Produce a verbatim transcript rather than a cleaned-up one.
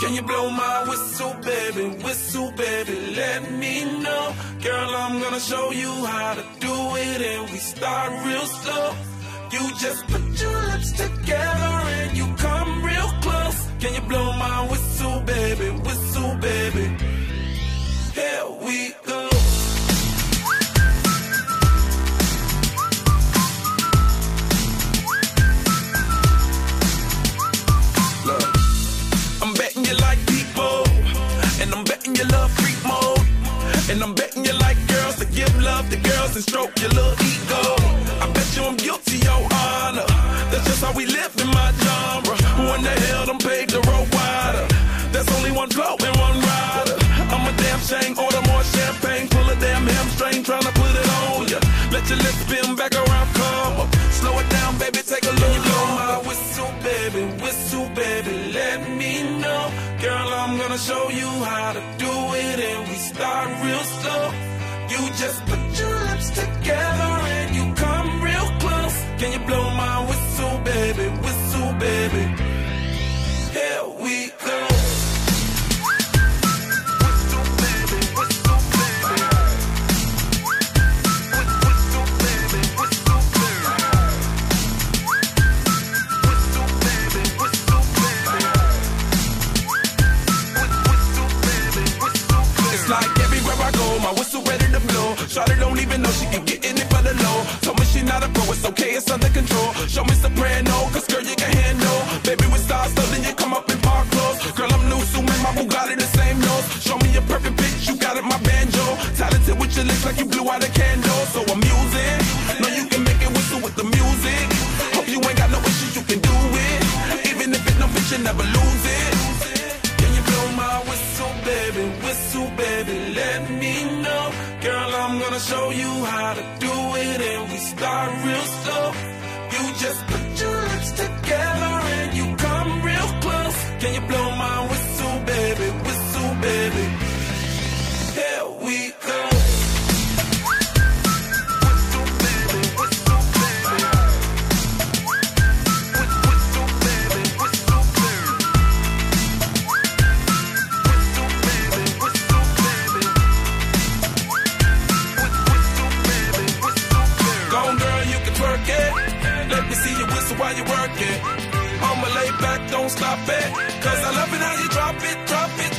Can you blow my whistle, baby, whistle, baby, let me know. Girl, I'm gonna show you how to do it, and we start real slow. You just put your lips together and you come real close. Can you blow my whistle, baby, whistle, baby? Here we go. Look, I'm betting you like people, and I'm betting you love freak mode, and I'm betting you like girls to give love to girls and stroke your little ego. I bet you I'm guilty, your honor. That's just how we live in my genre. Who in the hell done paved the road wider? There's only one flow and one rider. I'm a damn shame, order more champagne, pull a damn hamstring, tryna put it on ya. Let your lips spin back around, come up. Slow it down, baby, take a look. Blow my whistle, baby, whistle, baby, let me know. Girl, I'm gonna show you how to do it, and we start real slow. You just put your lips together and you come real close. Can you blow my whistle, baby, whistle, baby? Here we go. Whistle, baby, whistle, baby. Whistle, baby, whistle, baby. Whistle, baby, whistle, baby. Whistle, baby, whistle, baby. It's like everywhere I go, my whistle ready to blow. Shawty don't even know she can get in it for the low. Told me she not a pro, it's okay, it's under control. Show me soprano, cause girl you can handle. Baby with stars, so then you come up in park clothes. Girl I'm new, so man, my Bugatti the same nose. Show me a perfect pitch, you got it, my banjo. Talented with your lips like you blew out a candle. So I'm using, know you can make it whistle with the music. Hope you ain't got no issues, you can do it. Even if it's no bitch, you never lose it. Can you blow my whistle, baby, whistle, baby, let me know. Girl, I'm gonna show you how to do it, and we start real slow. You just put your lips together and you come real close. Can you blow my whistle, baby, whistle, baby? Here we go. Whistle, baby, whistle, baby. Whistle, baby, whistle, baby. Whistle, baby, whistle, baby. Whistle, baby, whistle, baby. Go on, girl, you can twerk it. Let me see you whistle while you work it. I'ma lay back, don't stop it. Cause I love it how you drop it, drop it.